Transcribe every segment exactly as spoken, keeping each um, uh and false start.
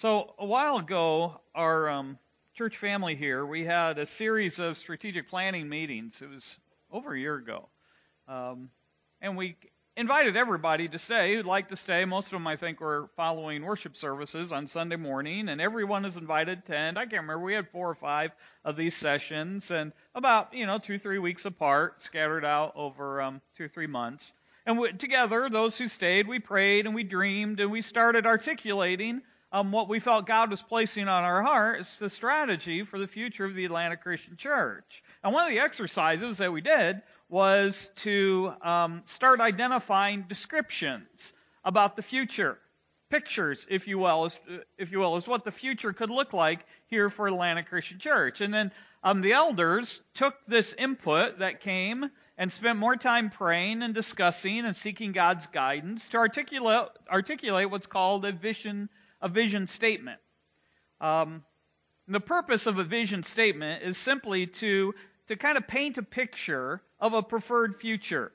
So a while ago, our um, church family here, we had a series of strategic planning meetings. It was over a year ago. Um, and we invited everybody to stay who'd like to stay. Most of them, I think, were following worship services on Sunday morning, and everyone is invited to attend. I can't remember. We had four or five of these sessions, and about, you know, two, three weeks apart, scattered out over um, two or three months. And we, together, those who stayed, we prayed and we dreamed, and we started articulating um, what we felt God was placing on our heart as the strategy for the future of the Atlanta Christian Church. And one of the exercises that we did was to um, start identifying descriptions about the future, pictures, if you will, as, if you will, as what the future could look like here for Atlanta Christian Church. And then um, the elders took this input that came and spent more time praying and discussing and seeking God's guidance to articulate articulate what's called a vision a vision statement. Um, the purpose of a vision statement is simply to to kind of paint a picture of a preferred future,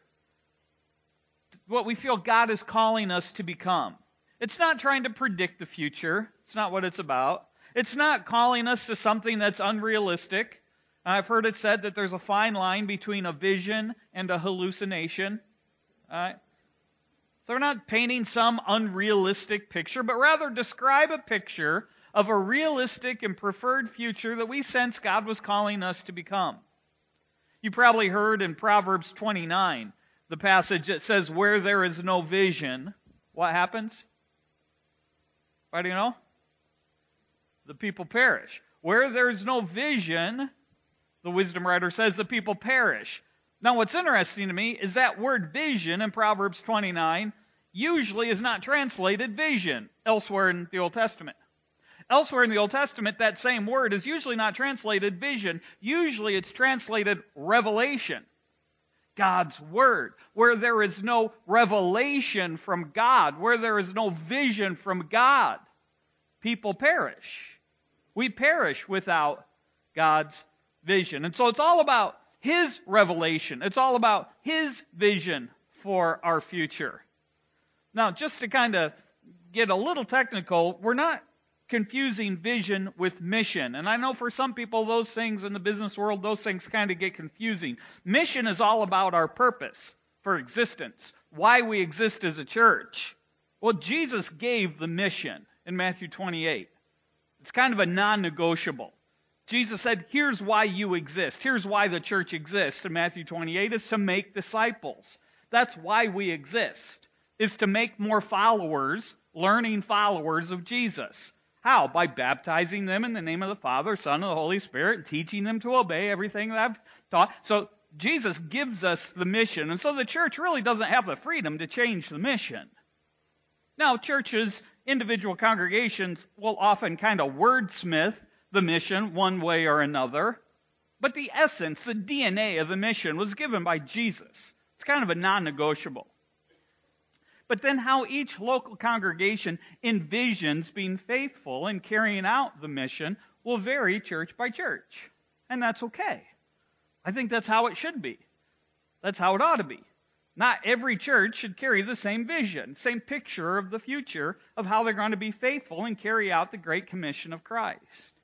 what we feel God is calling us to become. It's not trying to predict the future. It's not what it's about. It's not calling us to something that's unrealistic. I've heard it said that there's a fine line between a vision and a hallucination. All right? So we're not painting some unrealistic picture, but rather describe a picture of a realistic and preferred future that we sense God was calling us to become. You probably heard in Proverbs twenty-nine, the passage that says, where there is no vision, what happens? Why do you know? The people perish. Where there's no vision, the wisdom writer says, the people perish. Now what's interesting to me is that word vision in Proverbs twenty-nine usually is not translated vision elsewhere in the Old Testament. Elsewhere in the Old Testament, that same word is usually not translated vision. Usually it's translated revelation. God's Word. Where there is no revelation from God, where there is no vision from God, people perish. We perish without God's vision. And so it's all about His revelation. It's all about His vision for our future. Now, just to kind of get a little technical, we're not confusing vision with mission. And I know for some people, those things in the business world, those things kind of get confusing. Mission is all about our purpose for existence, why we exist as a church. Well, Jesus gave the mission in Matthew twenty-eight. It's kind of a non-negotiable. Jesus said, here's why you exist. Here's why the church exists in Matthew twenty-eight, is to make disciples. That's why we exist, is to make more followers, learning followers of Jesus. How? By baptizing them in the name of the Father, Son, and the Holy Spirit, and teaching them to obey everything that I've taught. So Jesus gives us the mission, and so the church really doesn't have the freedom to change the mission. Now, churches, individual congregations will often kind of wordsmith the mission one way or another, but the essence, the D N A of the mission was given by Jesus. It's kind of a non-negotiable. But then how each local congregation envisions being faithful in carrying out the mission will vary church by church. And that's okay. I think that's how it should be. That's how it ought to be. Not every church should carry the same vision, same picture of the future of how they're going to be faithful and carry out the Great Commission of Christ.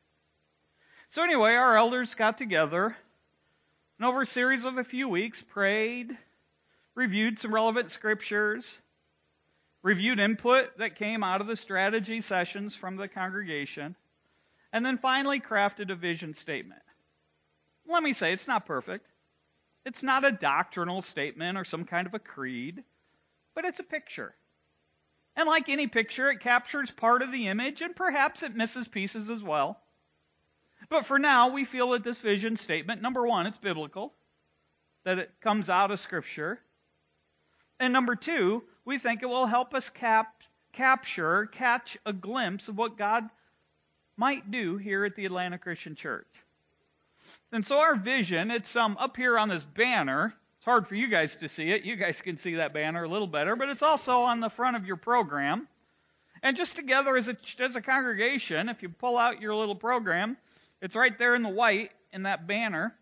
So anyway, our elders got together and over a series of a few weeks prayed, reviewed some relevant scriptures, reviewed input that came out of the strategy sessions from the congregation, and then finally crafted a vision statement. Let me say, it's not perfect. It's not a doctrinal statement or some kind of a creed, but it's a picture. And like any picture, it captures part of the image, and perhaps it misses pieces as well. But for now, we feel that this vision statement, number one, it's biblical, that it comes out of Scripture. And number two, we think it will help us cap, capture, catch a glimpse of what God might do here at the Atlanta Christian Church. And so our vision, it's um, up here on this banner. It's hard for you guys to see it. You guys can see that banner a little better, but it's also on the front of your program. And just together as a, as a congregation, if you pull out your little program, it's right there in the white in that banner.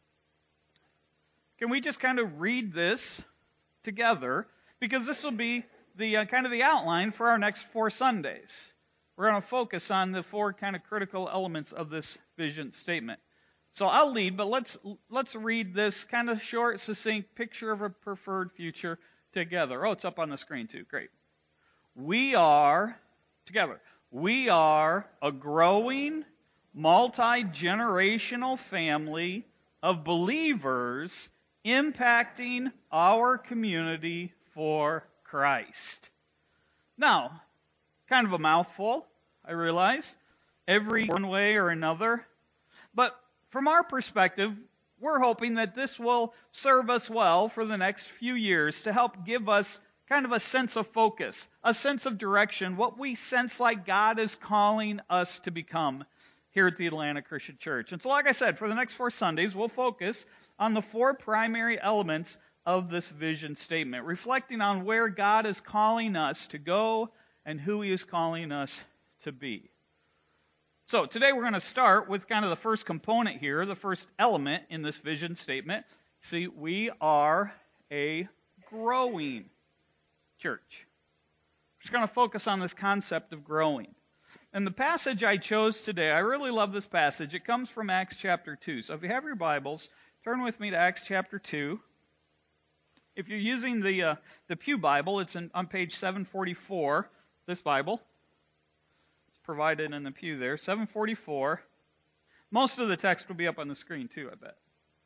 Can we just kind of read this together? Because this will be the uh, kind of the outline for our next four Sundays. We're we're going to focus on the four kind of critical elements of this vision statement. So I'll lead, but let's let's read this kind of short, succinct picture of a preferred future together. Oh, it's up on the screen too. Great. We are, together, we are a growing, multi-generational family of believers impacting our community for Christ. Now, kind of a mouthful, I realize, every one way or another. But from our perspective, we're hoping that this will serve us well for the next few years to help give us kind of a sense of focus, a sense of direction, what we sense like God is calling us to become here at the Atlanta Christian Church. And so, like I said, for the next four Sundays, we'll focus on the four primary elements of this vision statement, reflecting on where God is calling us to go and who He is calling us to be. So today we're going to start with kind of the first component here, the first element in this vision statement. See, we are a growing church. We're just going to focus on this concept of growing. And the passage I chose today, I really love this passage. It comes from Acts chapter two. So if you have your Bibles, turn with me to Acts chapter two. If you're using the uh, the Pew Bible, it's in, on page seven forty-four, this Bible. It's provided in the pew there, seven forty-four. Most of the text will be up on the screen too, I bet.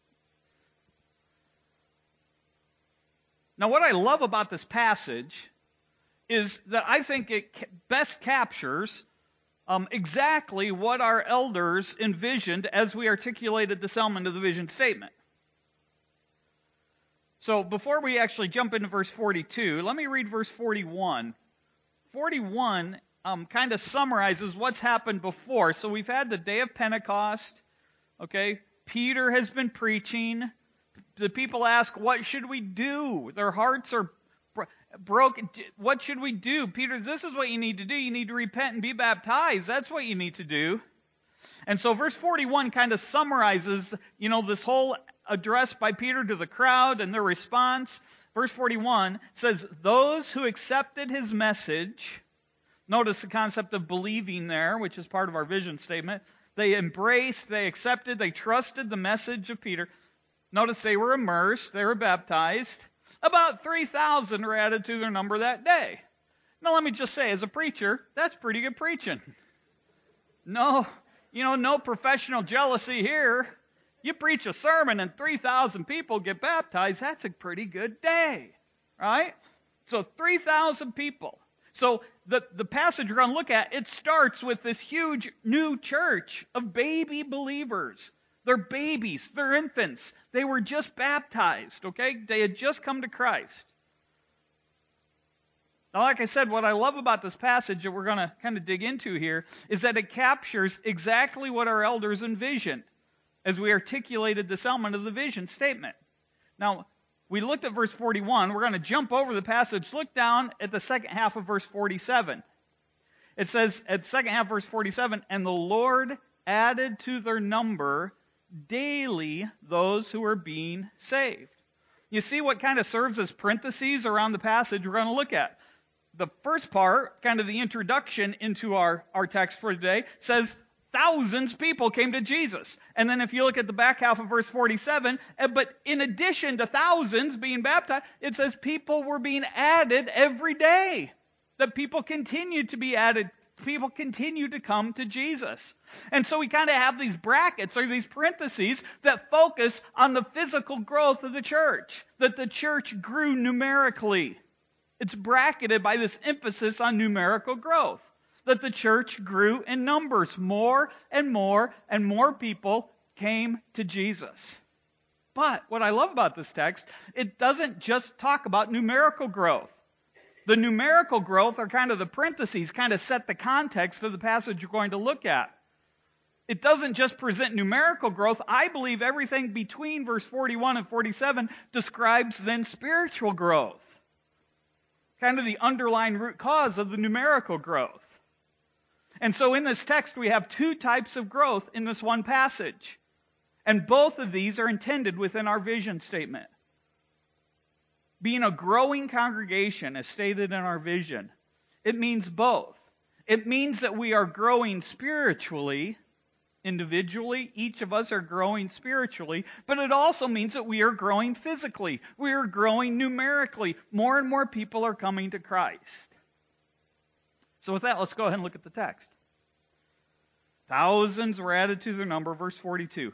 Now, what I love about this passage is that I think it best captures um, exactly what our elders envisioned as we articulated this element of the vision statement. So before we actually jump into verse forty-two, let me read verse forty-one. forty-one um, kind of summarizes what's happened before. So we've had the day of Pentecost. Okay, Peter has been preaching. The people ask, what should we do? Their hearts are bro- broken. What should we do? Peter, this is what you need to do. You need to repent and be baptized. That's what you need to do. And so verse forty-one kind of summarizes, you know, this whole address by Peter to the crowd and their response. Verse forty-one says, those who accepted his message, notice the concept of believing there, which is part of our vision statement. They embraced, they accepted, they trusted the message of Peter. Notice they were immersed, they were baptized. About three thousand were added to their number that day. Now let me just say, as a preacher, that's pretty good preaching. No, you know, no professional jealousy here. You preach a sermon and three thousand people get baptized, that's a pretty good day, right? So three thousand people. So the, the passage we're going to look at, it starts with this huge new church of baby believers. They're babies, they're infants. They were just baptized, okay? They had just come to Christ. Now, like I said, what I love about this passage that we're going to kind of dig into here is that it captures exactly what our elders envisioned as we articulated this element of the vision statement. Now, we looked at verse forty-one. We're going to jump over the passage. Look down at the second half of verse forty-seven. It says at the second half of verse forty-seven, and the Lord added to their number daily those who are being saved. You see what kind of serves as parentheses around the passage we're going to look at. The first part, kind of the introduction into our, our text for today, says thousands of people came to Jesus. And then if you look at the back half of verse forty-seven, but in addition to thousands being baptized, it says people were being added every day. That people continued to be added. People continue to come to Jesus. And so we kind of have these brackets or these parentheses that focus on the physical growth of the church, that the church grew numerically. It's bracketed by this emphasis on numerical growth, that the church grew in numbers. More and more and more people came to Jesus. But what I love about this text, it doesn't just talk about numerical growth. The numerical growth are kind of the parentheses, kind of set the context of the passage you're going to look at. It doesn't just present numerical growth. I believe everything between verse forty-one and forty-seven describes then spiritual growth. Kind of the underlying root cause of the numerical growth. And so in this text we have two types of growth in this one passage. And both of these are intended within our vision statement. Being a growing congregation, as stated in our vision, it means both. It means that we are growing spiritually, individually. Each of us are growing spiritually, but it also means that we are growing physically. We are growing numerically. More and more people are coming to Christ. So with that, let's go ahead and look at the text. Thousands were added to their number, verse forty-two.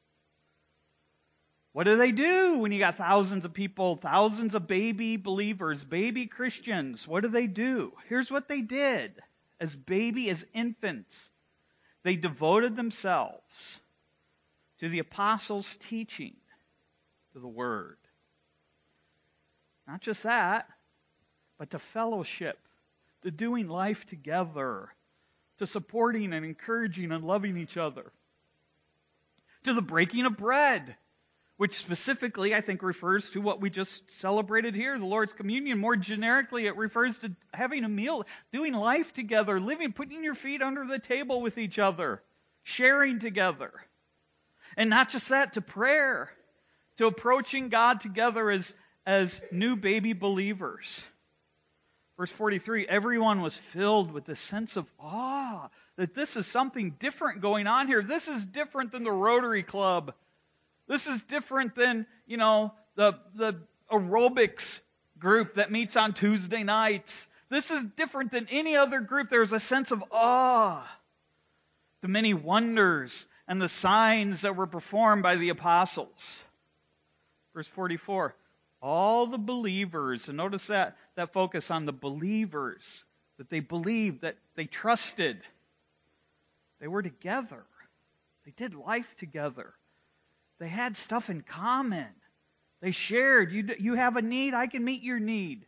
What do they do when you got thousands of people, thousands of baby believers, baby Christians? What do they do? Here's what they did. As baby, as infants, they devoted themselves to the apostles' teaching, to the word. Not just that, but to fellowship, to doing life together, to supporting and encouraging and loving each other, to the breaking of bread, which specifically I think refers to what we just celebrated here, the Lord's Communion. More generically, it refers to having a meal, doing life together, living, putting your feet under the table with each other, sharing together. And not just that, to prayer, to approaching God together as, as new baby believers. Verse forty-three, everyone was filled with a sense of awe that this is something different going on here. This is different than the Rotary Club. This is different than, you know, the, the aerobics group that meets on Tuesday nights. This is different than any other group. There's a sense of awe. The many wonders and the signs that were performed by the apostles. Verse forty-four, all the believers, and notice that, that focus on the believers, that they believed, that they trusted. They were together. They did life together. They had stuff in common. They shared. You, you have a need, I can meet your need.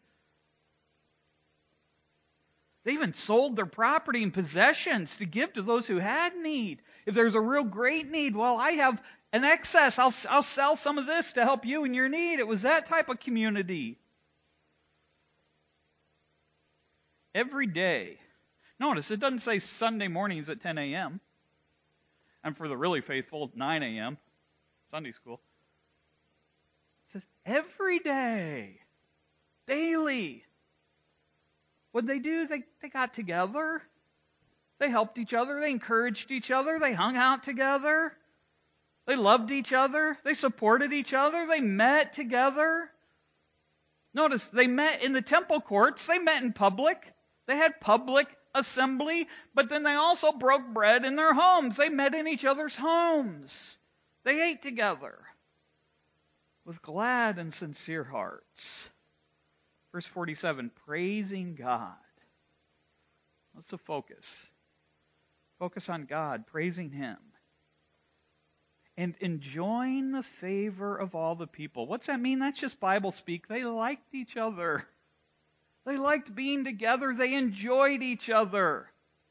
They even sold their property and possessions to give to those who had need. If there's a real great need, well, I have an excess. I'll, I'll sell some of this to help you in your need. It was that type of community. Every day. Notice, it doesn't say Sunday mornings at ten a.m. And for the really faithful, nine a.m. Sunday school. It says every day. Daily. What they do is they, they got together. They helped each other. They encouraged each other. They hung out together. They loved each other. They supported each other. They met together. Notice, they met in the temple courts. They met in public. They had public assembly, but then they also broke bread in their homes. They met in each other's homes. They ate together with glad and sincere hearts. Verse forty-seven, praising God. What's the focus? Focus on God, praising Him. And enjoying the favor of all the people. What's that mean? That's just Bible speak. They liked each other. They liked being together. They enjoyed each other.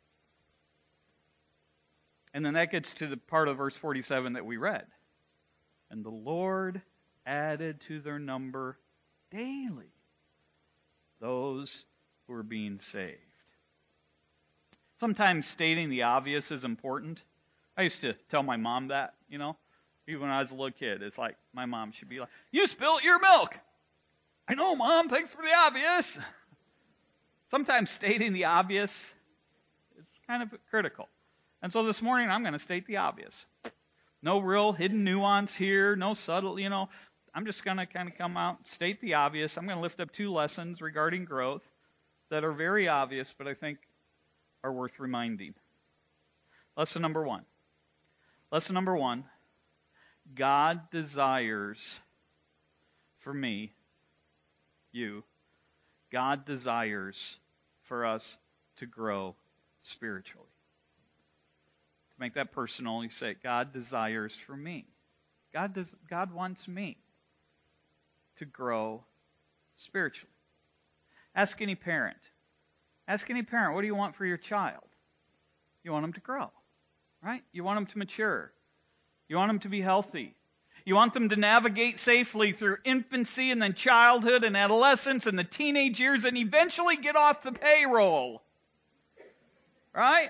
And then that gets to the part of verse forty-seven that we read. And the Lord added to their number daily those who were being saved. Sometimes stating the obvious is important. I used to tell my mom that, you know, even when I was a little kid. It's like my mom should be like, you spilt your milk. I know, Mom, thanks for the obvious. Sometimes stating the obvious is kind of critical. And so this morning I'm going to state the obvious. No real hidden nuance here, no subtle, you know. I'm just going to kind of come out, state the obvious. I'm going to lift up two lessons regarding growth that are very obvious, but I think are worth reminding. Lesson number one. Lesson number one, God desires for me, you, God desires for us to grow spiritually. To make that personal, you say, God desires for me. God does, God wants me to grow spiritually. Ask any parent. Ask any parent, what do you want for your child? You want them to grow. Right? You want them to mature. You want them to be healthy. You want them to navigate safely through infancy and then childhood and adolescence and the teenage years and eventually get off the payroll. Right?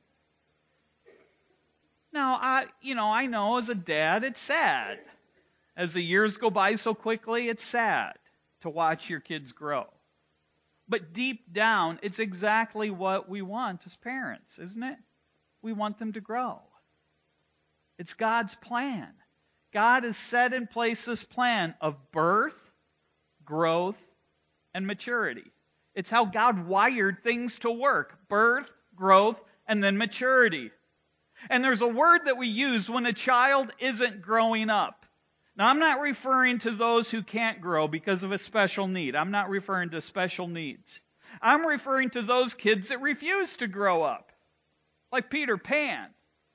Now, I, you know, I know as a dad, it's sad. As the years go by so quickly, it's sad to watch your kids grow. But deep down, it's exactly what we want as parents, isn't it? We want them to grow. It's God's plan. God has set in place this plan of birth, growth, and maturity. It's how God wired things to work. Birth, growth, and then maturity. And there's a word that we use when a child isn't growing up. Now, I'm not referring to those who can't grow because of a special need. I'm not referring to special needs. I'm referring to those kids that refuse to grow up. Like Peter Pan.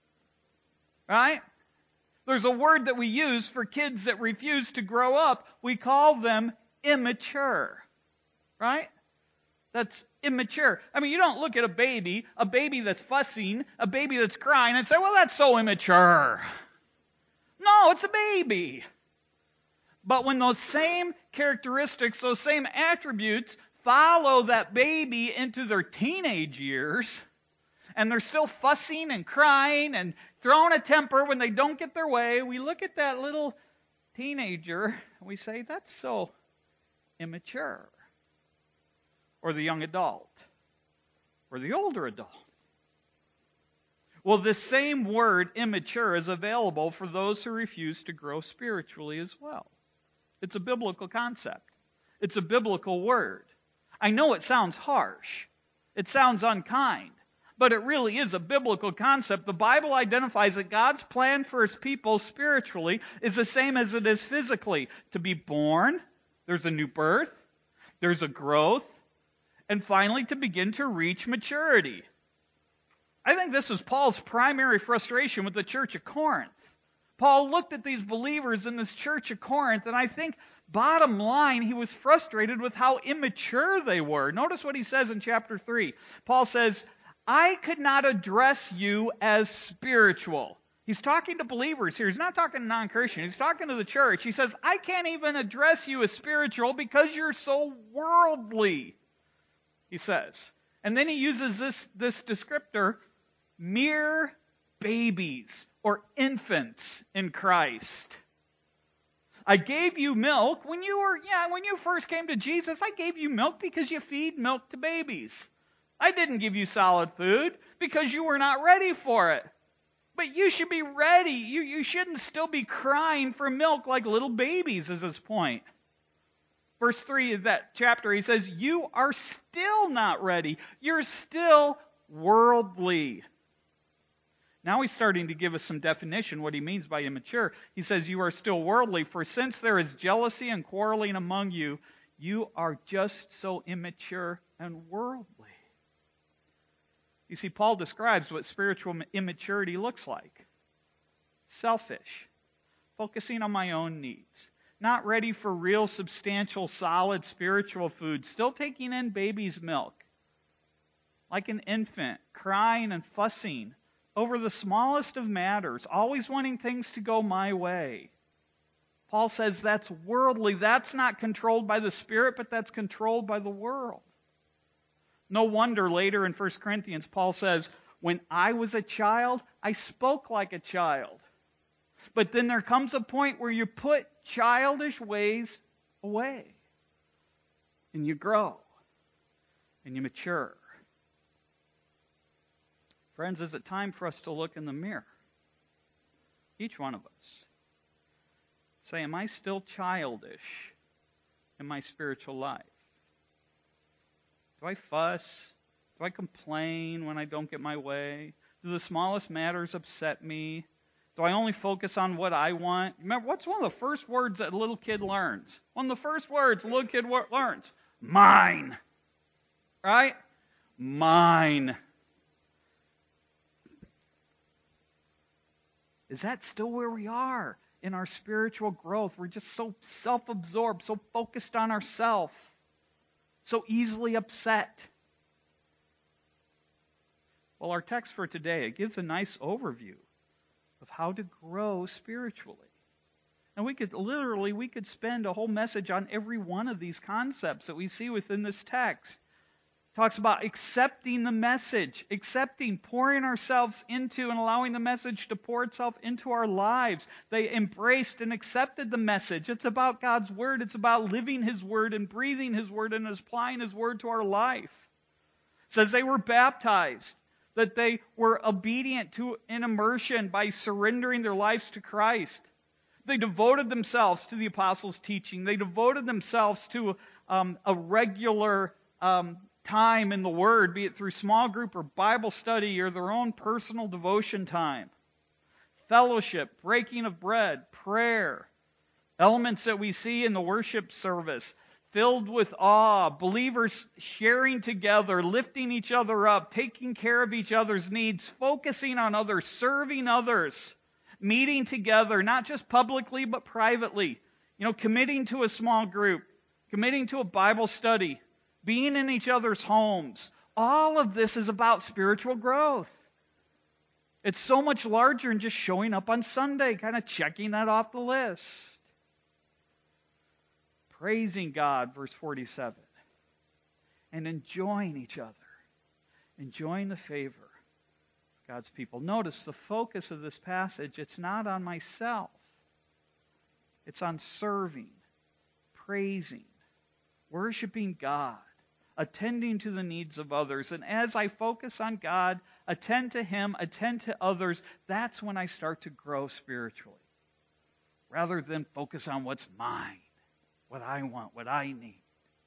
Right? There's a word that we use for kids that refuse to grow up. We call them immature. Right? That's immature. I mean, you don't look at a baby, a baby that's fussing, a baby that's crying, and say, well, that's so immature. No, it's a baby. But when those same characteristics, those same attributes follow that baby into their teenage years, and they're still fussing and crying and throwing a temper when they don't get their way, we look at that little teenager and we say, that's so immature. Or the young adult. Or the older adult. Well, this same word, immature, is available for those who refuse to grow spiritually as well. It's a biblical concept. It's a biblical word. I know it sounds harsh. It sounds unkind. But it really is a biblical concept. The Bible identifies that God's plan for His people spiritually is the same as it is physically. To be born, there's a new birth, there's a growth, and finally to begin to reach maturity. I think this was Paul's primary frustration with the church of Corinth. Paul looked at these believers in this church of Corinth, and I think, bottom line, he was frustrated with how immature they were. Notice what he says in chapter three. Paul says, I could not address you as spiritual. He's talking to believers here. He's not talking to non-Christians. He's talking to the church. He says, I can't even address you as spiritual because you're so worldly, he says. And then he uses this, this descriptor, mere babies or infants in Christ. I gave you milk when you were, yeah, when you first came to Jesus, I gave you milk because you feed milk to babies. I didn't give you solid food because you were not ready for it. But you should be ready. You, you shouldn't still be crying for milk like little babies, is his point. Verse three of that chapter, he says, you are still not ready. You're still worldly. Now he's starting to give us some definition what he means by immature. He says, you are still worldly, for since there is jealousy and quarreling among you, you are just so immature and worldly. You see, Paul describes what spiritual immaturity looks like. Selfish, focusing on my own needs, not ready for real, substantial, solid spiritual food, still taking in baby's milk, like an infant, crying and fussing over the smallest of matters, always wanting things to go my way. Paul says that's worldly. That's not controlled by the Spirit, but that's controlled by the world. No wonder later in First Corinthians, Paul says, when I was a child, I spoke like a child. But then there comes a point where you put childish ways away. And you grow. And you mature. Friends, is it time for us to look in the mirror? Each one of us. Say, am I still childish in my spiritual life? Do I fuss? Do I complain when I don't get my way? Do the smallest matters upset me? Do I only focus on what I want? Remember, what's one of the first words that a little kid learns? One of the first words a little kid learns. Mine. Right? Mine. Is that still where we are in our spiritual growth? We're just so self-absorbed, so focused on ourselves. So easily upset. Well, our text for today, it gives a nice overview of how to grow spiritually. And we could literally, we could spend a whole message on every one of these concepts that we see within this text. talks about accepting the message, accepting, pouring ourselves into and allowing the message to pour itself into our lives. They embraced and accepted the message. It's about God's word. It's about living his word and breathing his word and applying his word to our life. It says they were baptized, that they were obedient to an immersion by surrendering their lives to Christ. They devoted themselves to the apostles' teaching. They devoted themselves to um, a regular um, time in the Word, be it through small group or Bible study or their own personal devotion time. Fellowship, breaking of bread, prayer, elements that we see in the worship service, filled with awe, believers sharing together, lifting each other up, taking care of each other's needs, focusing on others, serving others, meeting together, not just publicly but privately, you know, committing to a small group, committing to a Bible study, being in each other's homes. All of this is about spiritual growth. It's so much larger than just showing up on Sunday, kind of checking that off the list. Praising God, verse forty-seven, and enjoying each other, enjoying the favor of God's people. Notice the focus of this passage, it's not on myself. It's on serving, praising, worshiping God, attending to the needs of others. And as I focus on God, attend to him, attend to others, that's when I start to grow spiritually, rather than focus on what's mine, what I want, what I need.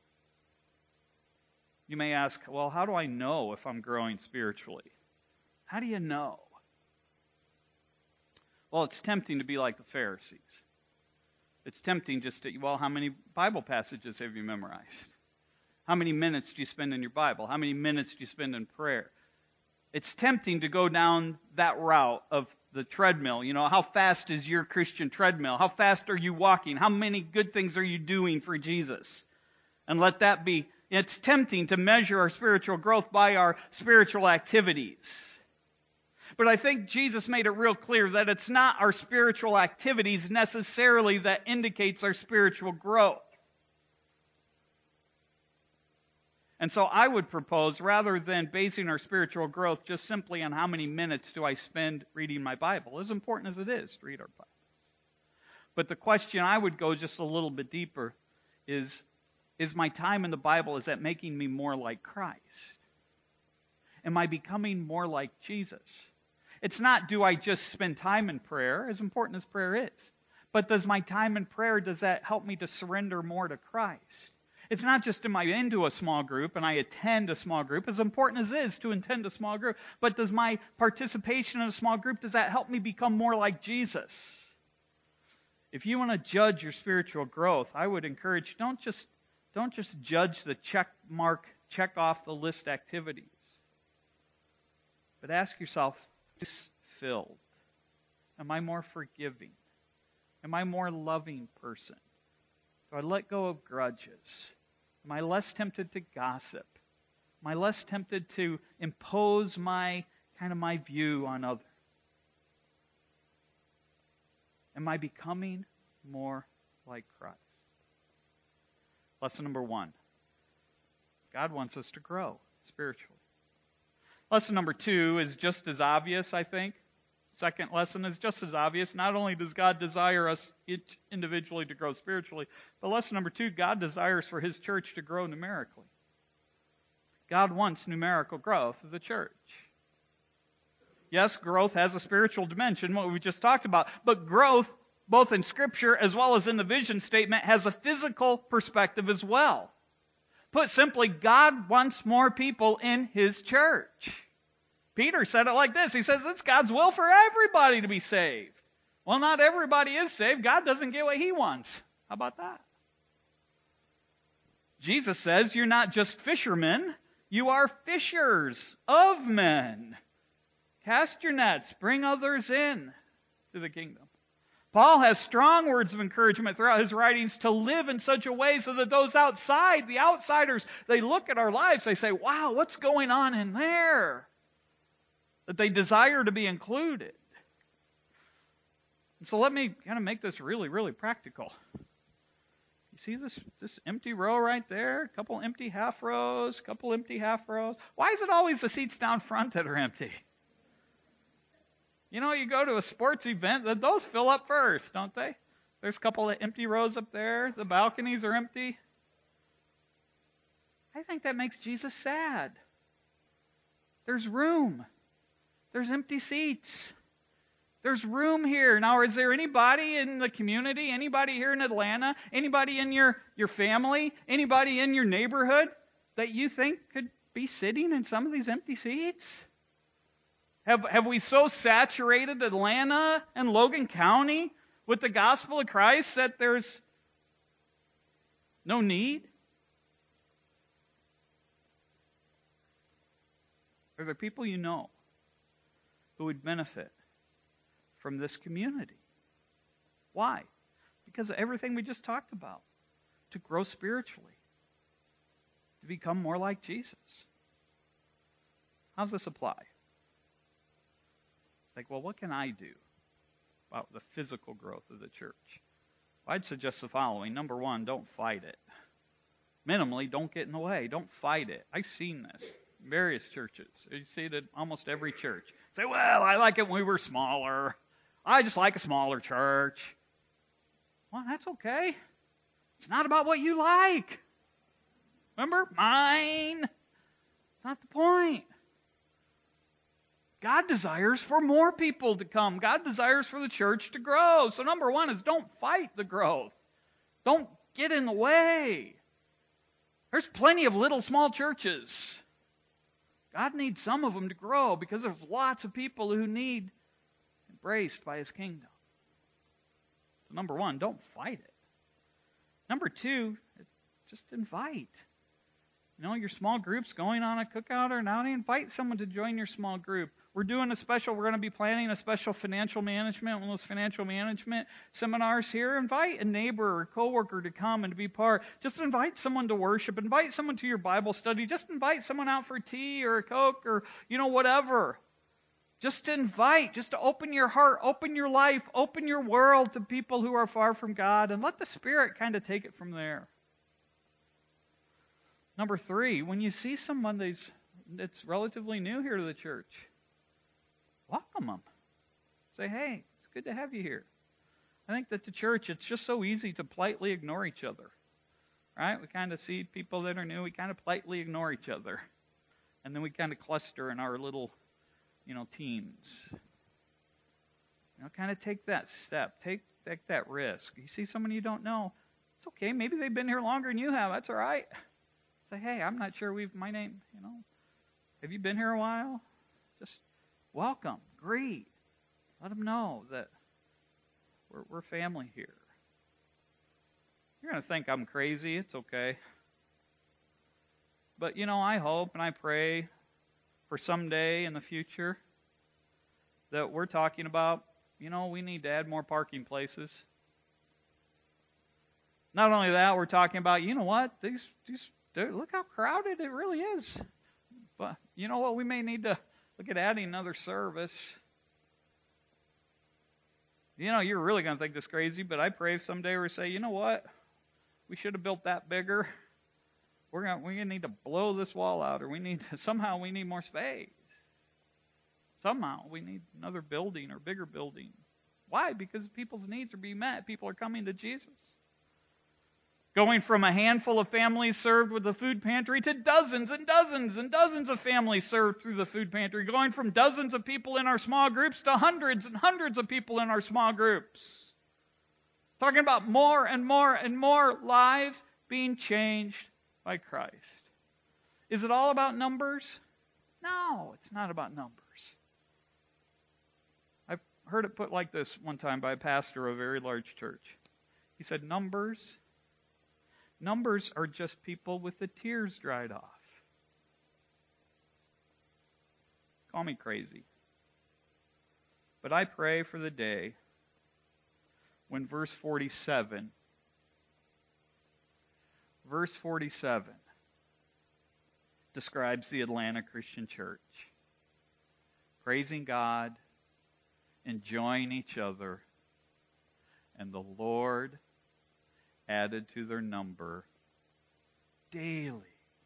You may ask, well, how do I know if I'm growing spiritually? How do you know? Well, it's tempting to be like the Pharisees. It's tempting just to, well, how many Bible passages have you memorized? How many minutes do you spend in your Bible? How many minutes do you spend in prayer? It's tempting to go down that route of the treadmill. You know, how fast is your Christian treadmill? How fast are you walking? How many good things are you doing for Jesus? And let that be, it's tempting to measure our spiritual growth by our spiritual activities. But I think Jesus made it real clear that it's not our spiritual activities necessarily that indicates our spiritual growth. And so I would propose, rather than basing our spiritual growth just simply on how many minutes do I spend reading my Bible, as important as it is to read our Bible. But the question I would go just a little bit deeper is, is my time in the Bible, is that making me more like Christ? Am I becoming more like Jesus? It's not, do I just spend time in prayer, as important as prayer is, but does my time in prayer, does that help me to surrender more to Christ? It's not just am I into a small group and I attend a small group, as important as it is to attend a small group, but does my participation in a small group, does that help me become more like Jesus? If you want to judge your spiritual growth, I would encourage, don't just, don't just judge the check mark, check off the list activities, but ask yourself, is filled? Am I more forgiving? Am I a more loving person? Do I let go of grudges? Am I less tempted to gossip? Am I less tempted to impose my kind of my view on others? Am I becoming more like Christ? Lesson number one. God wants us to grow spiritually. Lesson number two is just as obvious, I think. Second lesson is just as obvious. Not only does God desire us each individually to grow spiritually, but lesson number two, God desires for his church to grow numerically. God wants numerical growth of the church. Yes, growth has a spiritual dimension, what we just talked about, but growth, both in Scripture as well as in the vision statement, has a physical perspective as well. Put simply, God wants more people in his church. Peter said it like this. He says it's God's will for everybody to be saved. Well, not everybody is saved. God doesn't get what he wants. How about that? Jesus says you're not just fishermen, you are fishers of men. Cast your nets, bring others in to the kingdom. Paul has strong words of encouragement throughout his writings to live in such a way so that those outside, the outsiders, they look at our lives, they say, wow, what's going on in there? That they desire to be included. And so let me kind of make this really, really practical. You see this, this empty row right there? A couple empty half rows, a couple empty half rows. Why is it always the seats down front that are empty? You know, you go to a sports event, those fill up first, don't they? There's a couple of empty rows up there. The balconies are empty. I think that makes Jesus sad. There's room. There's empty seats. There's room here. Now, is there anybody in the community, anybody here in Atlanta, anybody in your, your family, anybody in your neighborhood that you think could be sitting in some of these empty seats? Have, have we so saturated Atlanta and Logan County with the gospel of Christ that there's no need? Are there people you know who would benefit from this community? Why? Because of everything we just talked about. To grow spiritually. To become more like Jesus. How does this apply? Like, well, what can I do about the physical growth of the church? Well, I'd suggest the following. Number one, don't fight it. Minimally, don't get in the way. Don't fight it. I've seen this in various churches. You see it at almost every church. Say, well, I like it when we were smaller. I just like a smaller church. Well, that's okay. It's not about what you like. Remember? Mine. It's not the point. God desires for more people to come. God desires for the church to grow. So number one is don't fight the growth. Don't get in the way. There's plenty of little small churches. God needs some of them to grow because there's lots of people who need embraced by His kingdom. So number one, don't fight it. Number two, just invite. You know, your small group's going on a cookout or an outing, invite someone to join your small group. We're doing a special, we're going to be planning a special financial management, one of those financial management seminars here. Invite a neighbor or a coworker to come and to be part. Just invite someone to worship. Invite someone to your Bible study. Just invite someone out for tea or a Coke or, you know, whatever. Just to invite, just to open your heart, open your life, open your world to people who are far from God, and let the Spirit kind of take it from there. Number three, when you see someone that's, that's relatively new here to the church, welcome them. Say, hey, it's good to have you here. I think that the church, it's just so easy to politely ignore each other. Right? We kind of see people that are new, we kind of politely ignore each other. And then we kind of cluster in our little, you know, teams. You know, kind of take that step. Take, take that risk. You see someone you don't know, it's okay. Maybe they've been here longer than you have. That's all right. Say, hey, I'm not sure we've, my name, you know, have you been here a while? Just welcome, greet. Let them know that we're, we're family here. You're going to think I'm crazy. It's okay. But, you know, I hope and I pray for someday in the future that we're talking about, you know, we need to add more parking places. Not only that, we're talking about, you know what, these, these Dude, look how crowded it really is. But you know what? We may need to look at adding another service. You know, you're really going to think this crazy, but I pray someday we say, you know what? We should have built that bigger. We're going we're going to need to blow this wall out, or we need to, somehow we need more space. Somehow we need another building or bigger building. Why? Because people's needs are being met. People are coming to Jesus. Going from a handful of families served with the food pantry to dozens and dozens and dozens of families served through the food pantry. Going from dozens of people in our small groups to hundreds and hundreds of people in our small groups. Talking about more and more and more lives being changed by Christ. Is it all about numbers? No, it's not about numbers. I've heard it put like this one time by a pastor of a very large church. He said, numbers... Numbers are just people with the tears dried off. Call me crazy. But I pray for the day when verse forty-seven, verse forty-seven describes the Atlanta Christian Church. Praising God, enjoying each other, and the Lord added to their number daily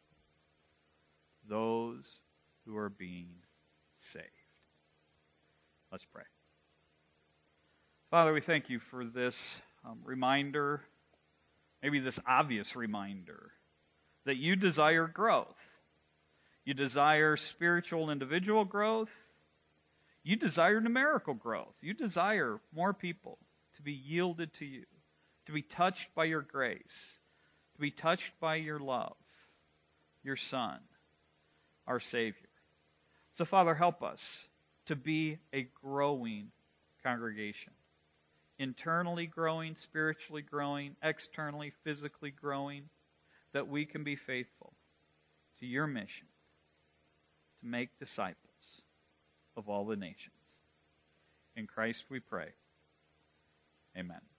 those who are being saved. Let's pray. Father, we thank you for this um, reminder, maybe this obvious reminder, that you desire growth. You desire spiritual individual growth. You desire numerical growth. You desire more people to be yielded to you, to be touched by your grace, to be touched by your love, your Son, our Savior. So, Father, help us to be a growing congregation. Internally growing, spiritually growing, externally, physically growing, that we can be faithful to your mission to make disciples of all the nations. In Christ we pray. Amen.